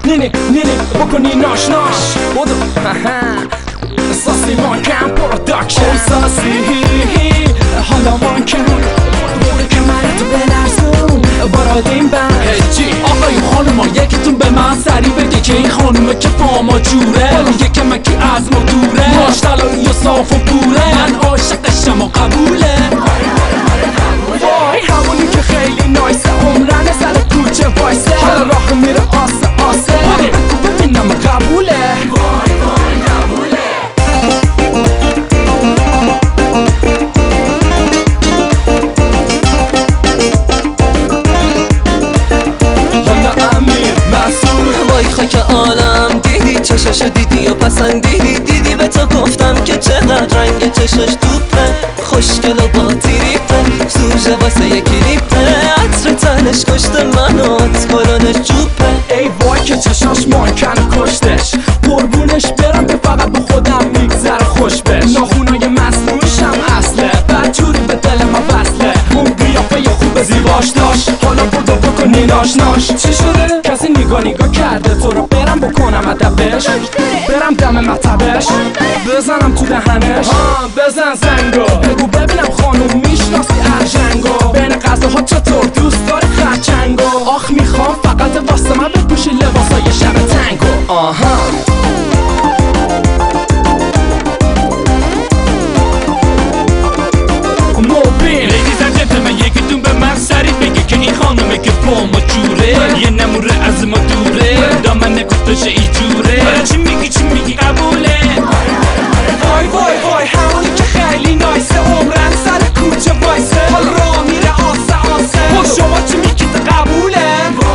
نینی بکنی ناش بودو ساسی مانکن پروداکشن ساسی حالا مانکن بوده که منتو بلرزون بارادین بند آقای خانوما یکیتون به من سری بگه که این خانومه که پاما جوره یکه مکی از ما دوره ماش طلایی و صاف و پوره من عاشقشم و قبوله وای همونی که خیلی نایسه عمرن سر کوچه وایسه حالا راه میره آسه بگو ببینم قبوله که عالم دیدی چشش دیدی و پسندیدی به تو گفتم که چقدر رنگ چشش توپه خوشگل و با تیریپه سوژه واسه یکی لیپه عطر تنش کشته منات کلانش جوپه ای وای که چشاش مانکن کشتش قربونش برم که فقط به خودم میگذره خوش بش ناخونای مصنوعشم اصله بدجوری به دل من وصله اون قیافه خوب زیباش داشت حالا بردو بکنی ناش چی شده؟ کسی نگاه کرده تو رو برم بکنم ادبش برم دم مطبش بزنم تو دهنش بزن زنگو بگو ببینم خانوم میشناسی ارژنگو بین غذاها چطور دوست داری خرچنگو آخ میخوام فقط واسه من بپوشی لباسای شب تنگو موبین لیدیز اند جنتلمن یکیتون به من سری بگه که این خانومه که پاما جوره یه نموره از ما دوره دامنه کتاشه ای جوره چی میگی قبوله وای همونی که خیلی نایسه عمرن سر کوچه وایسه حال راه میره آسه خود شما چی میگید قبوله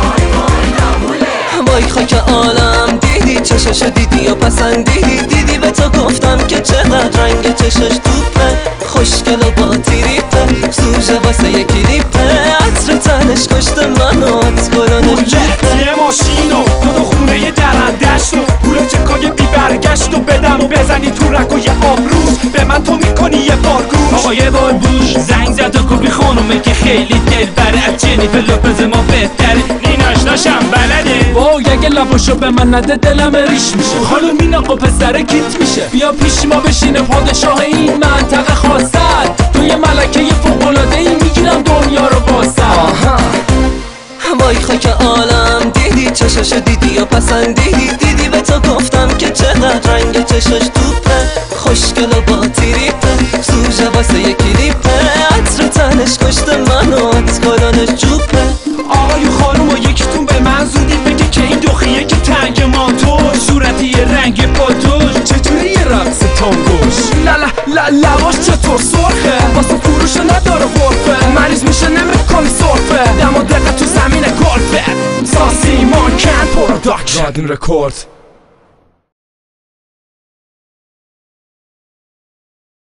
وای خاک عالم دیدی چشش دیدی و پسندیدی به تو گفتم که چقدر رنگ چشش توپه خوشگل و با تیریپه سوژه واسه یکی لیپه عطر تنش کشته منات کلانش جوپه یه ماشینو دو خونه درندشت و پول چکای بی برگشت و بدم و بزنی تو رک و یه آبروز به من تو میکنی یه بارگوش آقا یه بار بوش زنگ زد و گفت خانومه که خیلی دل بره از جنیفر لوپز ما بهتره نیناشناشم بلده وای اگه لباشو به من نده دلم ریش میشه حالا مین آقا پسر کیت میشه بیا پیش ما بشینه پادشاه این منطقه خواستد تو یه ملکه فوق‌العاده ای میگیرم دنیا رو باسد وای خاک عالم دیدی چشش دیدی و پسندیدی به تو گفتم که چقدر رنگ چشش توپه خوشگل و با تیریپه سوژه واسه یکی لیپه عطر تنش کشته منات کلانش جوپه آقای خانوم و یکیتون به من زودی بگه که این دخیه که تنگ مانتوش صورتی یه رنگ پاتوش چطوری یه رقص تانگوش لواش چطور سرخه واسه فروش نداره غرفه مریض میشه نمیکنی سرفه دم و دقیقه تو زمین گلفه ساسی مانکن پروداکشن رادین رکورد